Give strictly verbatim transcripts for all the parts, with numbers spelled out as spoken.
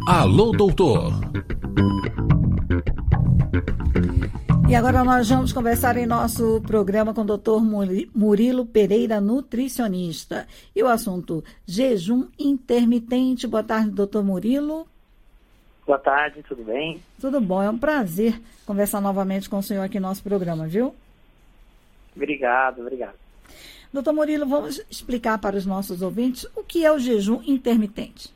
Alô, doutor. E agora nós vamos conversar em nosso programa com o doutor Murilo Pereira, nutricionista. E o assunto, jejum intermitente. Boa tarde, doutor Murilo. Boa tarde, tudo bem? Tudo bom, é um prazer conversar novamente com o senhor aqui no nosso programa, viu? Obrigado, obrigado. Doutor Murilo, vamos explicar para os nossos ouvintes o que é o jejum intermitente.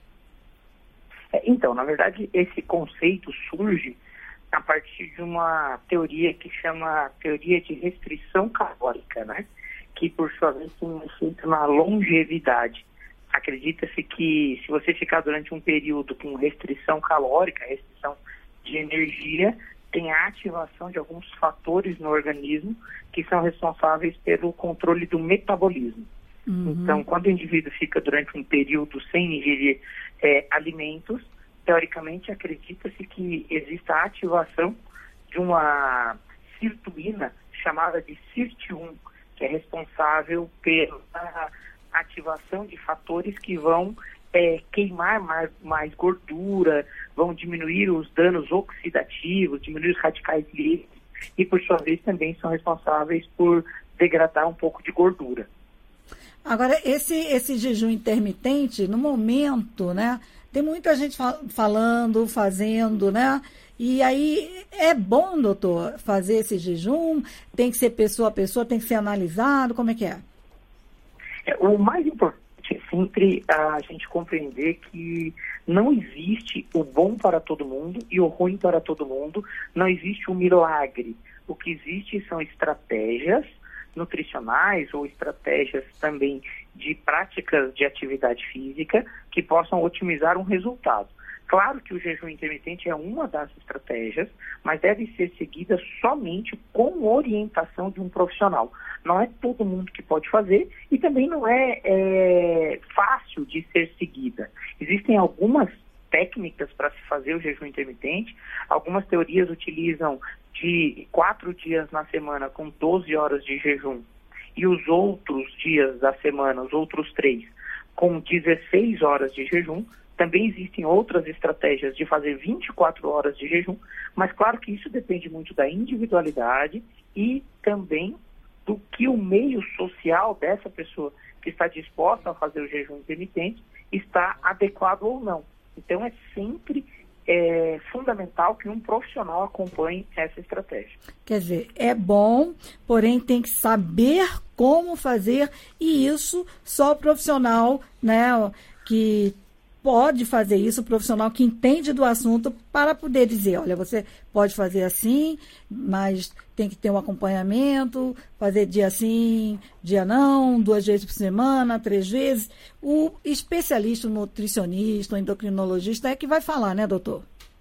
É, então, na verdade, esse conceito surge a partir de uma teoria que chama teoria de restrição calórica, né? Que, por sua vez, tem um efeito na longevidade. Acredita-se que se você ficar durante um período com restrição calórica, restrição de energia, tem a ativação de alguns fatores no organismo que são responsáveis pelo controle do metabolismo. Uhum. Então, quando o indivíduo fica durante um período sem ingerir é, alimentos, teoricamente, acredita-se que exista a ativação de uma sirtuína chamada de sirt um, que é responsável pela ativação de fatores que vão é, queimar mais, mais gordura, vão diminuir os danos oxidativos, diminuir os radicais livres e, por sua vez, também são responsáveis por degradar um pouco de gordura. Agora, esse, esse jejum intermitente, no momento, né? Tem muita gente fal- falando, fazendo, né? E aí, é bom, doutor, fazer esse jejum? Tem que ser pessoa a pessoa, tem que ser analisado, como é que é? é o mais importante é sempre a gente compreender que não existe o bom para todo mundo e o ruim para todo mundo, não existe um milagre. O que existe são estratégias nutricionais ou estratégias também de práticas de atividade física que possam otimizar um resultado. Claro que o jejum intermitente é uma das estratégias, mas deve ser seguida somente com orientação de um profissional. Não é todo mundo que pode fazer e também não é, é fácil de ser seguida. Existem algumas técnicas para se fazer o jejum intermitente. Algumas teorias utilizam de quatro dias na semana com doze horas de jejum e os outros dias da semana, os outros três, com dezesseis horas de jejum. Também existem outras estratégias de fazer vinte e quatro horas de jejum, mas claro que isso depende muito da individualidade e também do que o meio social dessa pessoa que está disposta a fazer o jejum intermitente está adequado ou não. Então é sempre é, fundamental que um profissional acompanhe essa estratégia. Quer dizer, é bom, porém tem que saber como fazer, e isso só o profissional, né, que pode fazer isso, o profissional que entende do assunto, para poder dizer, olha, você pode fazer assim, mas tem que ter um acompanhamento, fazer dia sim, dia não, duas vezes por semana, três vezes. O especialista, o nutricionista, o endocrinologista é que vai falar, né, doutor?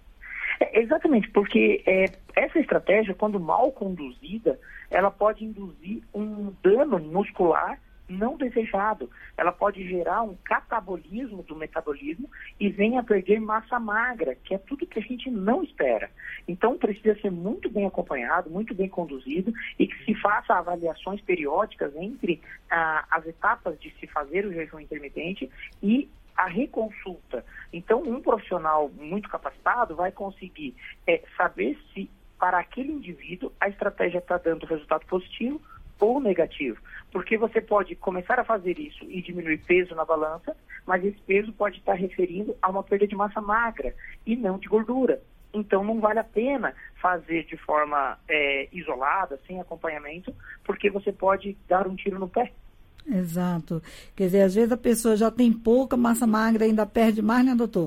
É, exatamente, porque é, essa estratégia, quando mal conduzida, ela pode induzir um dano muscular não desejado. Ela pode gerar um catabolismo do metabolismo e venha a perder massa magra, que é tudo que a gente não espera. Então precisa ser muito bem acompanhado, muito bem conduzido e que se faça avaliações periódicas entre ah, as etapas de se fazer o jejum intermitente e a reconsulta. Então um profissional muito capacitado vai conseguir é, saber se para aquele indivíduo a estratégia está dando resultado positivo ou negativo, porque você pode começar a fazer isso e diminuir peso na balança, mas esse peso pode estar referindo a uma perda de massa magra e não de gordura. Então não vale a pena fazer de forma é, isolada, sem acompanhamento, porque você pode dar um tiro no pé. Exato. Quer dizer, às vezes a pessoa já tem pouca massa magra e ainda perde mais, né, doutor?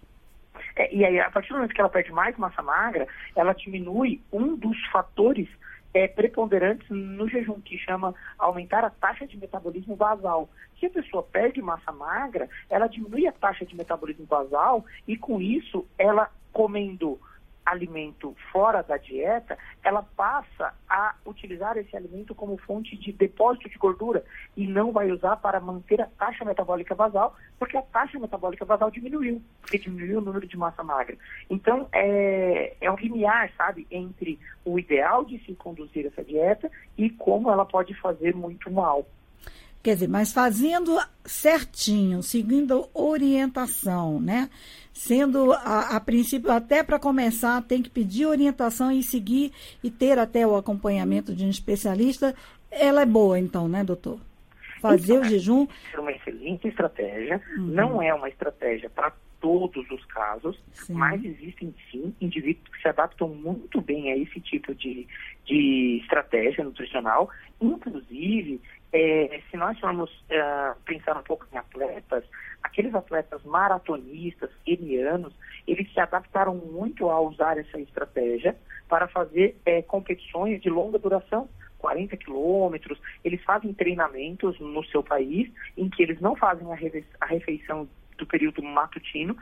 É, e aí, a partir do momento que ela perde mais massa magra, ela diminui um dos fatores É, preponderantes no jejum, que chama aumentar a taxa de metabolismo basal. Se a pessoa perde massa magra, ela diminui a taxa de metabolismo basal e, com isso, ela comendo alimento fora da dieta, ela passa a utilizar esse alimento como fonte de depósito de gordura e não vai usar para manter a taxa metabólica basal, porque a taxa metabólica basal diminuiu, porque diminuiu o número de massa magra. Então, é, é um limiar, sabe, entre o ideal de se conduzir essa dieta e como ela pode fazer muito mal. Quer dizer, mas fazendo certinho, seguindo orientação, né? Sendo, a, a princípio, até para começar, tem que pedir orientação e seguir e ter até o acompanhamento de um especialista. Ela é boa, então, né, doutor? Fazer então, o jejum... É uma excelente estratégia. Uhum. Não é uma estratégia para todos os casos, sim, mas existem, sim, indivíduos que se adaptam muito bem a esse tipo de, de estratégia nutricional. Inclusive, é, se nós formos uh, pensar um pouco em atletas, aqueles atletas maratonistas, kenianos, eles se adaptaram muito a usar essa estratégia para fazer é, competições de longa duração, quarenta quilômetros. Eles fazem treinamentos no seu país em que eles não fazem a, refe- a refeição do período matutino,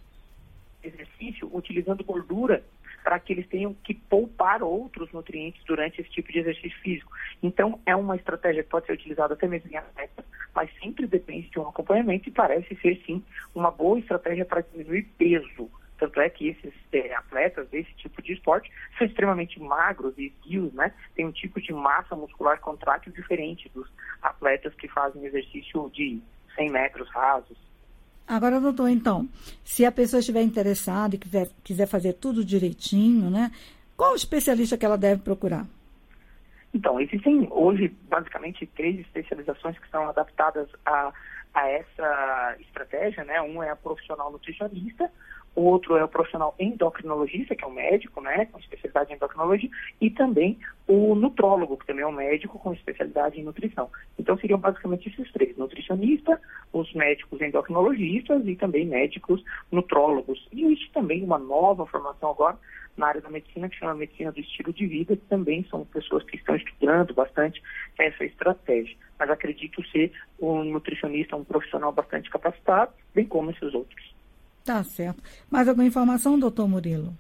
exercício utilizando gordura para que eles tenham que poupar outros nutrientes durante esse tipo de exercício físico. Então, é uma estratégia que pode ser utilizada até mesmo em atletas, mas sempre depende de um acompanhamento e parece ser, sim, uma boa estratégia para diminuir peso. Tanto é que esses é, atletas desse tipo de esporte são extremamente magros e esguios, né? Tem um tipo de massa muscular contrátil diferente dos atletas que fazem exercício de cem metros rasos. Agora, doutor, então, se a pessoa estiver interessada e quiser, quiser fazer tudo direitinho, né? Qual especialista que ela deve procurar? Então, existem hoje, basicamente, três especializações que são adaptadas a, a essa estratégia, né? Um é a profissional nutricionista, o outro é o profissional endocrinologista, que é um médico, né, com especialidade em endocrinologia, e também o nutrólogo, que também é um médico com especialidade em nutrição. Então, seriam basicamente esses três: nutricionista, os médicos endocrinologistas e também médicos nutrólogos. E existe também uma nova formação agora na área da medicina, que chama medicina do estilo de vida, que também são pessoas que estão estudando bastante essa estratégia. Mas acredito ser um nutricionista, um profissional bastante capacitado, bem como esses outros. Tá certo. Mais alguma informação, doutor Murilo?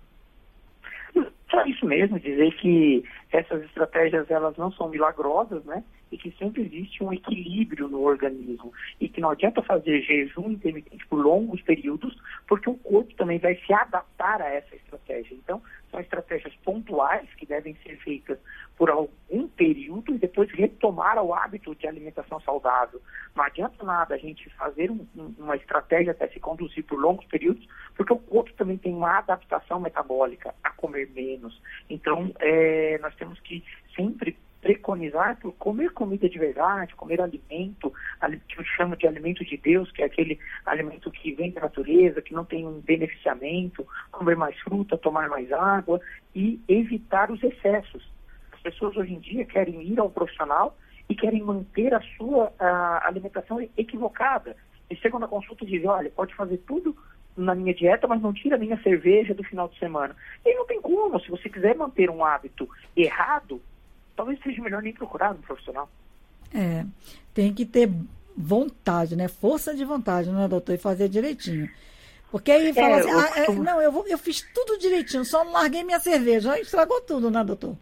Só isso mesmo, dizer que essas estratégias, elas não são milagrosas, né? E que sempre existe um equilíbrio no organismo. E que não adianta fazer jejum intermitente por longos períodos, porque o corpo também vai se adaptar a essa estratégia. Então, são estratégias pontuais que devem ser feitas por algum período e depois retomar o hábito de alimentação saudável. Não adianta nada a gente fazer um, um, uma estratégia até se conduzir por longos períodos, porque o corpo também tem uma adaptação metabólica a comer menos. Então, é, nós temos que sempre preconizar por comer comida de verdade, comer alimento, que eu chamo de alimento de Deus, que é aquele alimento que vem da natureza, que não tem um beneficiamento, comer mais fruta, tomar mais água e evitar os excessos. As pessoas hoje em dia querem ir ao profissional e querem manter a sua a alimentação equivocada. E chegam na consulta e dizem: olha, pode fazer tudo na minha dieta, mas não tira a minha cerveja do final de semana. E não tem como. Se você quiser manter um hábito errado, talvez seja melhor nem procurar um profissional. É, tem que ter vontade, né? Força de vontade, né, doutor? E fazer direitinho. Porque aí fala é, assim, ah, costumo... é, não, eu, vou, eu fiz tudo direitinho, só não larguei minha cerveja. Aí estragou tudo, né, doutor?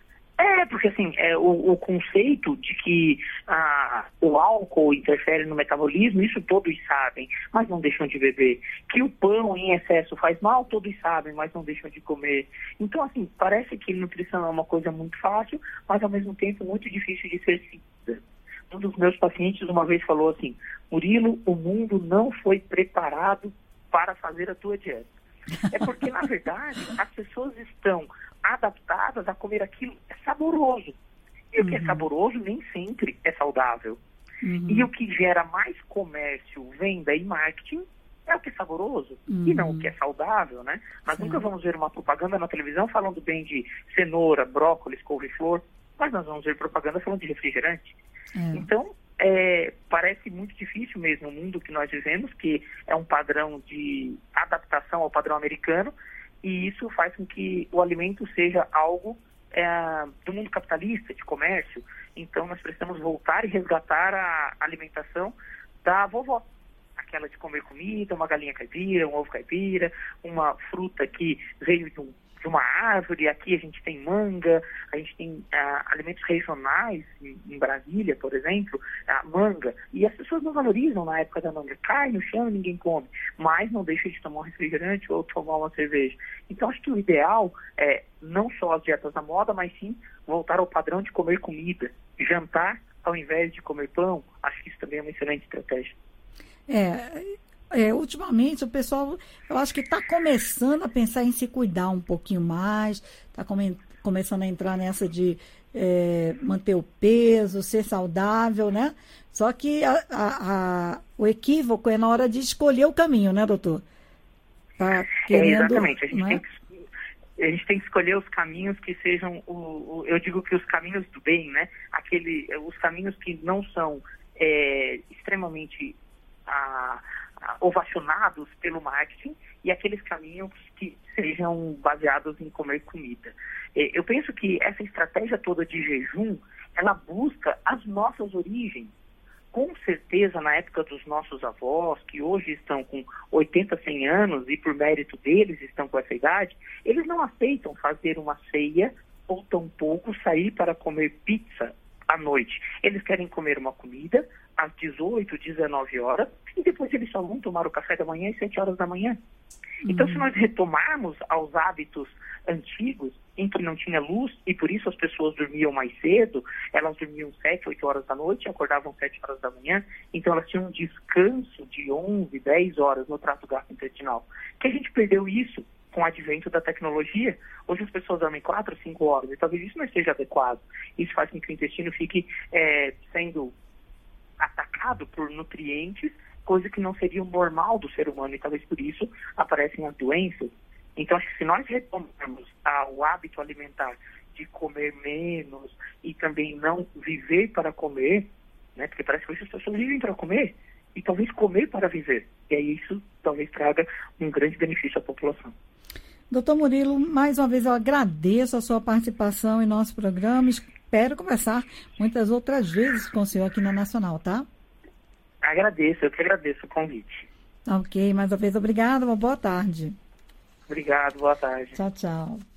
É, porque assim, é, o, o conceito de que ah, o álcool interfere no metabolismo, isso todos sabem, mas não deixam de beber. Que o pão em excesso faz mal, todos sabem, mas não deixam de comer. Então, assim, parece que nutrição é uma coisa muito fácil, mas ao mesmo tempo muito difícil de ser seguida. Um dos meus pacientes uma vez falou assim: Murilo, o mundo não foi preparado para fazer a tua dieta. É porque, na verdade, as pessoas estão adaptadas a comer aquilo que é saboroso. E uhum. o que é saboroso nem sempre é saudável. Uhum. E o que gera mais comércio, venda e marketing é o que é saboroso uhum. e não o que é saudável, né? Nós Sim. nunca vamos ver uma propaganda na televisão falando bem de cenoura, brócolis, couve-flor, mas nós vamos ver propaganda falando de refrigerante. É. Então, é, parece muito difícil mesmo o mundo que nós vivemos, que é um padrão de adaptação ao padrão americano, e isso faz com que o alimento seja algo é, do mundo capitalista, de comércio. Então, nós precisamos voltar e resgatar a alimentação da vovó. Aquela de comer comida, uma galinha caipira, um ovo caipira, uma fruta que veio de um de uma árvore. Aqui a gente tem manga, a gente tem ah, alimentos regionais, em, em Brasília, por exemplo, a manga, e as pessoas não valorizam na época da manga, cai no chão e ninguém come, mas não deixa de tomar um refrigerante ou tomar uma cerveja. Então acho que o ideal é não só as dietas da moda, mas sim voltar ao padrão de comer comida, jantar ao invés de comer pão, acho que isso também é uma excelente estratégia. É, é ultimamente o pessoal, eu acho que está começando a pensar em se cuidar um pouquinho mais, está come, começando a entrar nessa de é, manter o peso, ser saudável, né? Só que a, a, a, o equívoco é na hora de escolher o caminho, né, doutor? Tá querendo, é, exatamente, a gente, né? tem que, a gente tem que escolher os caminhos que sejam, o, o, eu digo que os caminhos do bem, né? Aquele, os caminhos que não são é, extremamente a, a, ovacionados pelo marketing e aqueles caminhos que sejam baseados em comer comida. É, eu penso que essa estratégia toda de jejum, ela busca as nossas origens. Com certeza, na época dos nossos avós, que hoje estão com oitenta, cem anos e por mérito deles estão com essa idade, eles não aceitam fazer uma ceia ou tampouco sair para comer pizza à noite. Eles querem comer uma comida às dezoito, dezenove horas e depois eles só vão tomar o café da manhã às sete horas da manhã. Então, se nós retomarmos aos hábitos antigos, em que não tinha luz, e por isso as pessoas dormiam mais cedo, elas dormiam sete, oito horas da noite e acordavam sete horas da manhã, então elas tinham um descanso de onze, dez horas no trato gastrointestinal. Que a gente perdeu isso com o advento da tecnologia. Hoje as pessoas dormem quatro, cinco horas, e talvez isso não esteja adequado. Isso faz com que o intestino fique é, sendo atacado por nutrientes, coisa que não seria o normal do ser humano, e talvez por isso aparecem as doenças. Então, acho que se nós retomarmos ah, o hábito alimentar de comer menos e também não viver para comer, né, porque parece que hoje as pessoas vivem para comer, e talvez comer para viver. E aí isso talvez traga um grande benefício à população. Doutor Murilo, mais uma vez eu agradeço a sua participação em nosso programa. Espero conversar muitas outras vezes com o senhor aqui na Nacional, tá? Agradeço, eu que agradeço o convite. Ok, mais uma vez obrigada, uma boa tarde. Obrigado, boa tarde. Tchau, tchau.